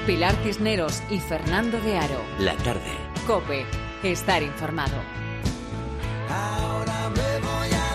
Pilar Cisneros y Fernando de Aro. La tarde. COPE. Estar informado. Ahora me voy a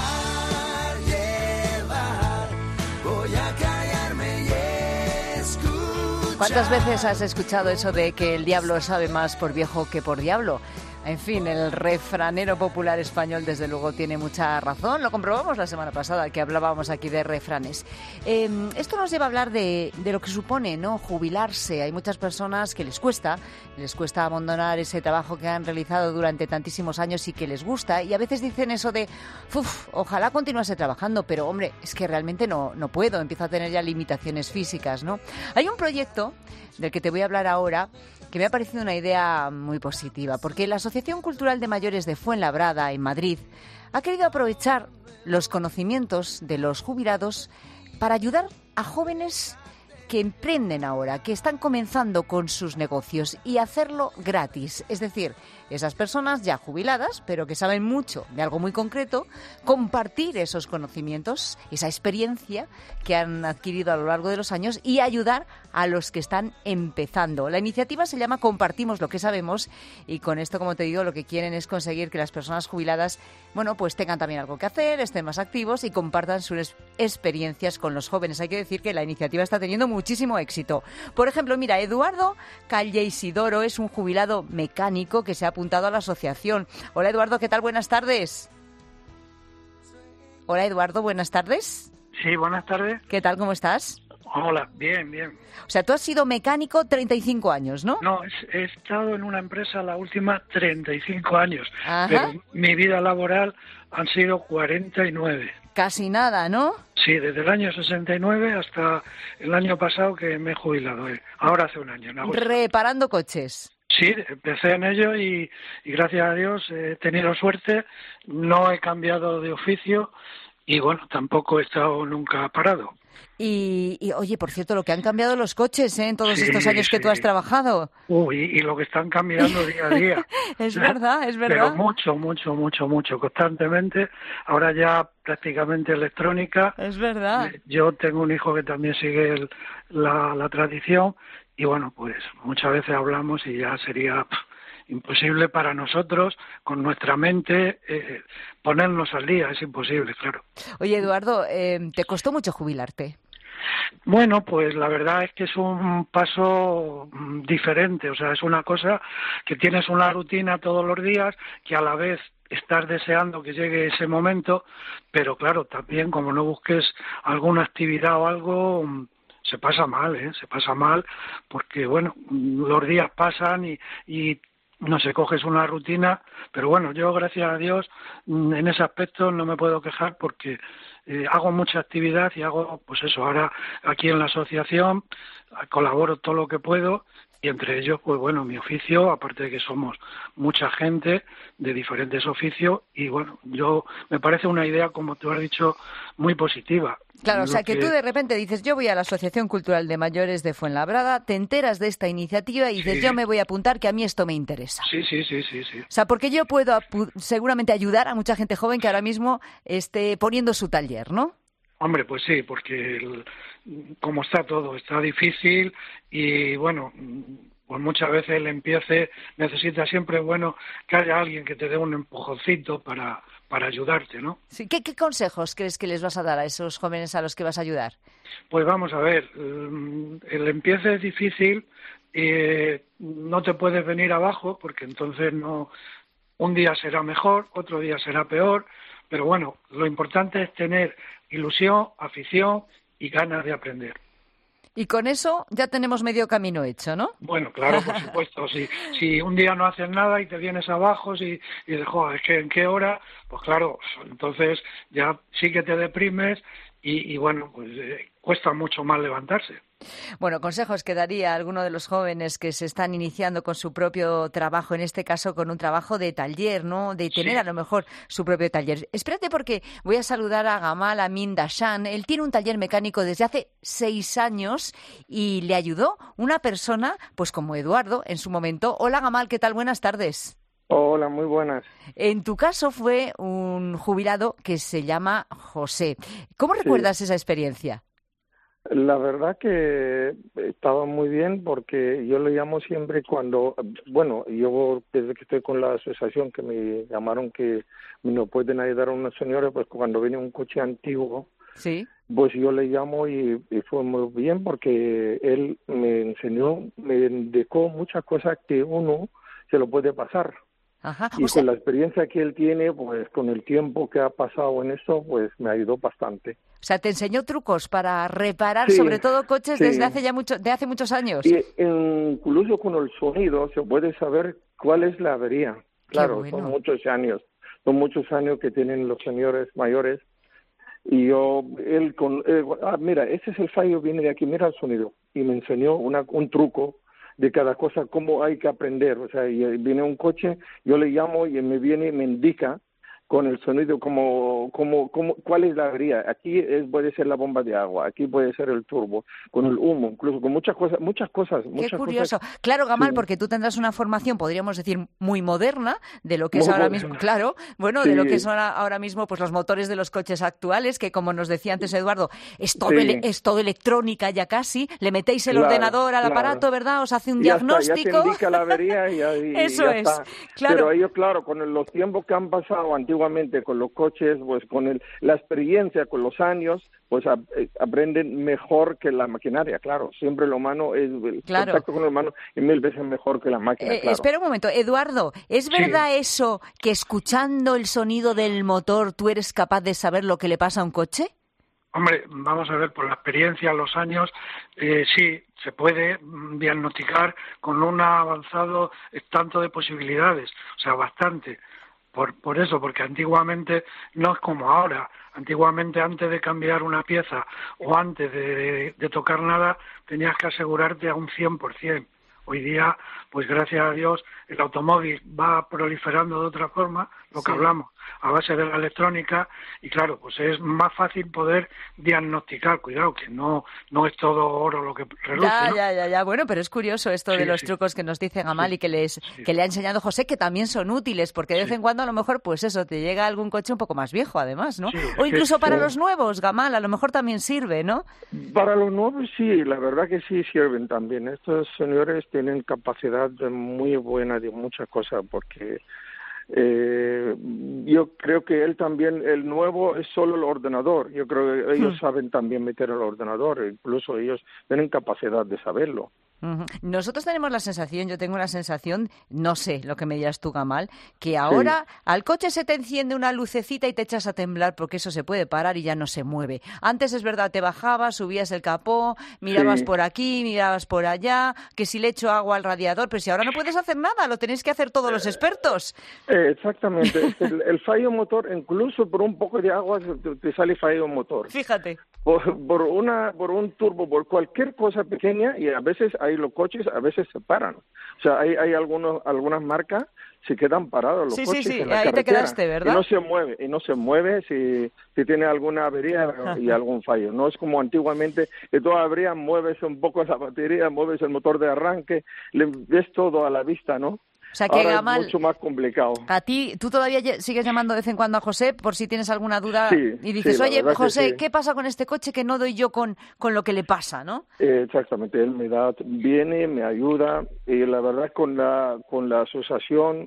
dejar llevar, voy a callarme y escuchar. ¿Cuántas veces has escuchado eso de que el diablo sabe más por viejo que por diablo? En fin, el refranero popular español desde luego tiene mucha razón. Lo comprobamos la semana pasada que hablábamos aquí de refranes. Esto nos lleva a hablar de lo que supone, ¿no?, jubilarse. Hay muchas personas que les cuesta abandonar ese trabajo que han realizado durante tantísimos años y que les gusta. Y a veces dicen eso de, ojalá continuase trabajando, pero hombre, es que realmente no puedo. Empiezo a tener ya limitaciones físicas, ¿no? Hay un proyecto del que te voy a hablar ahora que me ha parecido una idea muy positiva, porque la Asociación Cultural de Mayores de Fuenlabrada, en Madrid, ha querido aprovechar los conocimientos de los jubilados para ayudar a jóvenes que emprenden ahora, que están comenzando con sus negocios, y hacerlo gratis. Es decir, esas personas ya jubiladas, pero que saben mucho de algo muy concreto, compartir esos conocimientos, esa experiencia que han adquirido a lo largo de los años y ayudar a los que están empezando. La iniciativa se llama Compartimos lo que sabemos, y con esto, como te digo, lo que quieren es conseguir que las personas jubiladas, bueno, pues tengan también algo que hacer, estén más activos y compartan sus experiencias con los jóvenes. Hay que decir que la iniciativa está teniendo muchísimo éxito. Por ejemplo, mira, Eduardo Calle Isidoro es un jubilado mecánico que se ha apuntado a la asociación. Hola, Eduardo, ¿qué tal? Buenas tardes. Hola, Eduardo, buenas tardes. Sí, buenas tardes. ¿Qué tal? ¿Cómo estás? Hola, bien, bien. O sea, tú has sido mecánico 35 años, ¿no? No, he estado en una empresa la última 35 años, Ajá. pero mi vida laboral han sido 49. Casi nada, ¿no? Sí, desde el año 69 hasta el año pasado que me he jubilado. Ahora hace un año, en agosto. Reparando coches. Sí, empecé en ello y gracias a Dios he tenido suerte, no he cambiado de oficio y bueno, tampoco he estado nunca parado. Y oye, por cierto, lo que han cambiado los coches, ¿eh?, en todos Sí, estos años que tú has trabajado. Y lo que están cambiando día a día. Es verdad, es verdad. Pero mucho, constantemente. Ahora ya prácticamente electrónica. Es verdad. Yo tengo un hijo que también sigue la tradición y bueno, pues muchas veces hablamos y ya sería imposible para nosotros, con nuestra mente, ponernos al día. Es imposible, claro. Oye, Eduardo, ¿te costó mucho jubilarte? Bueno, pues la verdad es que es un paso diferente, o sea, es una cosa que tienes una rutina todos los días, que a la vez estás deseando que llegue ese momento, pero claro, también como no busques alguna actividad o algo, se pasa mal, se pasa mal, porque bueno, los días pasan y no sé, coges una rutina, pero bueno, yo gracias a Dios en ese aspecto no me puedo quejar porque hago mucha actividad y hago, pues eso, ahora aquí en la asociación colaboro todo lo que puedo y entre ellos, pues bueno, mi oficio, aparte de que somos mucha gente de diferentes oficios y bueno, me parece una idea, como tú has dicho, muy positiva. Claro, o sea, que tú de repente dices, yo voy a la Asociación Cultural de Mayores de Fuenlabrada, te enteras de esta iniciativa y dices, yo me voy a apuntar, que a mí esto me interesa. Sí. O sea, porque yo puedo seguramente ayudar a mucha gente joven que ahora mismo esté poniendo su taller, ¿no? Hombre, pues sí, porque como está todo, está difícil y bueno, pues muchas veces el empiece necesita siempre, bueno, que haya alguien que te dé un empujoncito para ayudarte, ¿no? Sí. ¿Qué consejos crees que les vas a dar a esos jóvenes a los que vas a ayudar? Pues vamos a ver, el empiece es difícil, no te puedes venir abajo porque entonces no, un día será mejor, otro día será peor, pero bueno, lo importante es tener ilusión, afición y ganas de aprender. Y con eso ya tenemos medio camino hecho, ¿no? Bueno, claro, por supuesto. Si un día no haces nada y te vienes abajo y dices, joder, es que ¿en qué hora? Pues claro, entonces ya sí que te deprimes y bueno, pues cuesta mucho más levantarse. Bueno, consejos que daría a alguno de los jóvenes que se están iniciando con su propio trabajo, en este caso con un trabajo de taller, ¿no? De tener a lo mejor su propio taller. Espérate porque voy a saludar a Gamal Amin Dashan. Él tiene un taller mecánico desde hace 6 años y le ayudó una persona, pues como Eduardo, en su momento. Hola Gamal, ¿qué tal? Buenas tardes. Hola, muy buenas. En tu caso fue un jubilado que se llama José. ¿Cómo recuerdas esa experiencia? La verdad que estaba muy bien porque yo le llamo siempre cuando, bueno, yo desde que estoy con la asociación que me llamaron que no pueden ayudar a una señora, pues cuando viene un coche antiguo, Sí. pues yo le llamo y fue muy bien porque él me enseñó, me indicó muchas cosas que uno se lo puede pasar. Ajá. Y O sea, con la experiencia que él tiene, pues con el tiempo que ha pasado en esto, pues me ayudó bastante. te enseñó trucos para reparar, Sí, sobre todo coches sí. desde hace muchos años. Y incluso con el sonido se puede saber cuál es la avería. Claro, bueno. son muchos años que tienen los señores mayores. Y mira, ese es el fallo, viene de aquí, mira el sonido. Y me enseñó un truco de cada cosa, cómo hay que aprender. O sea, y viene un coche, yo le llamo y me viene y me indica con el sonido cuál es la avería. Aquí puede ser la bomba de agua, aquí puede ser el turbo, con el humo, incluso con muchas cosas. Qué curioso. Claro, Gamal, Sí. porque tú tendrás una formación, podríamos decir, muy moderna de lo que es Muy ahora moderna. mismo, claro, bueno, Sí. de lo que son ahora mismo pues los motores de los coches actuales, que como nos decía antes Eduardo, es todo, Sí. es todo electrónica ya casi, le metéis el Claro, ordenador al claro. aparato, ¿verdad? Os hace un Ya está, diagnóstico. ya te indica la avería y Eso ya es, está. claro. Pero ellos, claro, con los tiempos que han pasado antiguamente con los coches, pues con la experiencia, con los años, pues aprenden mejor que la maquinaria, claro. Siempre lo humano el Claro. contacto con el humano es 1000 veces mejor que la máquina, claro. Espera un momento, Eduardo, ¿es verdad eso que escuchando el sonido del motor tú eres capaz de saber lo que le pasa a un coche? Hombre, vamos a ver, por la experiencia, los años, sí, se puede diagnosticar con un avanzado tanto de posibilidades, o sea, bastante. Por eso, porque antiguamente no es como ahora. Antiguamente, antes de cambiar una pieza o antes de tocar nada, tenías que asegurarte a un 100%. Hoy día, pues gracias a Dios, el automóvil va proliferando de otra forma, lo que hablamos, a base de la electrónica, y claro, pues es más fácil poder diagnosticar. Cuidado, que no es todo oro lo que reluce, ¿no? Ya. Bueno, pero es curioso esto de los trucos que nos dice Gamal y que le ha enseñado José, que también son útiles, porque de vez en cuando a lo mejor, pues eso, te llega algún coche un poco más viejo, además, ¿no? Sí, O incluso para sí. los nuevos, Gamal, a lo mejor también sirve, ¿no? Para los nuevos sí, la verdad que sí sirven también. Estos señores tienen capacidad muy buena de muchas cosas porque yo creo que el nuevo es solo el ordenador. Yo creo que ellos saben también meter el ordenador, incluso ellos tienen capacidad de saberlo. Ujú. Nosotros tenemos la sensación, yo tengo la sensación, no sé lo que me dirás tú, Gamal, que ahora al coche se te enciende una lucecita y te echas a temblar porque eso se puede parar y ya no se mueve. Antes es verdad, te bajabas, subías el capó, mirabas por aquí, mirabas por allá, que si le echo agua al radiador, pero si ahora no puedes hacer nada, lo tenéis que hacer todos los expertos. Exactamente. el fallo motor, incluso por un poco de agua te sale fallo motor. Fíjate. Por un turbo, por cualquier cosa pequeña, y a veces los coches a veces se paran. O sea, hay algunas marcas se quedan parados los coches en la ahí carretera. te quedaste, ¿verdad? Y no se mueve si tiene alguna avería y algún fallo. No es como antiguamente que tú abrías, mueves un poco esa batería, mueves el motor de arranque, le ves todo a la vista, ¿no? O sea que, ahora Gamal, es mucho más complicado. a ti, tú todavía sigues llamando de vez en cuando a José por si tienes alguna duda Sí, y dices, la oye, verdad que José, sí. ¿qué pasa con este coche que no doy yo con lo que le pasa, no? Exactamente, él viene, me ayuda, y la verdad con la asociación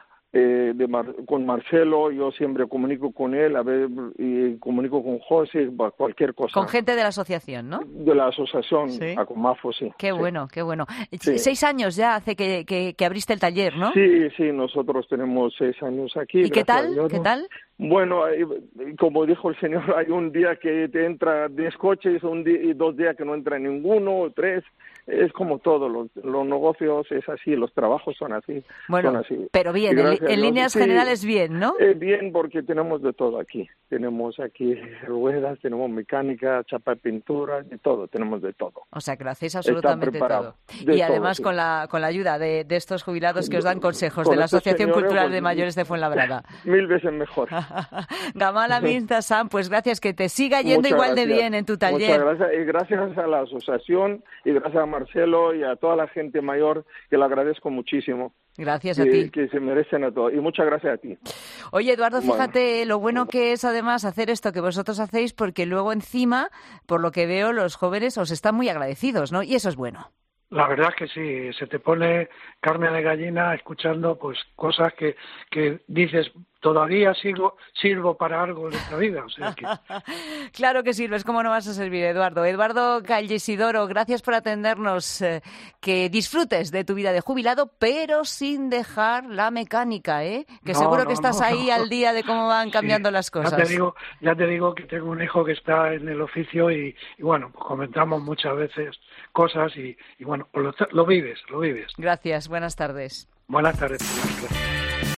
con Marcelo, yo siempre comunico con él, y comunico con José, cualquier cosa. Con gente de la asociación, ¿no? De la asociación, Sí. a Comafo, sí. Qué sí. bueno, qué bueno. Sí. 6 años ya hace que abriste el taller, ¿no? Sí, nosotros tenemos 6 años aquí. ¿Y qué gracias a tal? Dios, ¿Qué ¿no? tal? Bueno, como dijo el señor, hay un día que te entra 10 coches, y 2 días que no entra ninguno, 3. Es como todo, los negocios es así, los trabajos son así. Bueno, son así. pero bien, Y gracias a en Dios, líneas sí, generales bien, ¿no? Bien, porque tenemos de todo aquí. Tenemos aquí ruedas, tenemos mecánica, chapa de pintura, de todo, tenemos de todo. O sea, que lo hacéis absolutamente preparado. todo. De Y todo, además sí. con la ayuda de estos jubilados que os dan consejos Con de la estos Asociación señores, Cultural pues, de Mayores de Fuenlabrada. 1000 veces mejor. Gamal Amin Sam, pues gracias, que te siga yendo Muchas igual de gracias. bien en tu Muchas taller. gracias, y gracias a la asociación, y gracias a Marcelo y a toda la gente mayor, que le agradezco muchísimo. Gracias a ti. Que se merecen a todos. Y muchas gracias a ti. Oye, Eduardo, Bueno. fíjate lo bueno que es además hacer esto que vosotros hacéis, porque luego encima, por lo que veo, los jóvenes os están muy agradecidos, ¿no? Y eso es bueno. La verdad es que sí, se te pone carne de gallina escuchando pues cosas que dices, todavía sirvo para algo en esta vida. O sea que... Claro que sirves, ¿cómo no vas a servir, Eduardo? Eduardo Callesidoro, gracias por atendernos. Que disfrutes de tu vida de jubilado, pero sin dejar la mecánica, ¿eh? Que No, seguro no, que estás no, ahí no. al día de cómo van cambiando Sí, las cosas. Ya te digo que tengo un hijo que está en el oficio y bueno, pues comentamos muchas veces cosas y bueno, pues lo vives. Gracias, buenas tardes. Buenas tardes.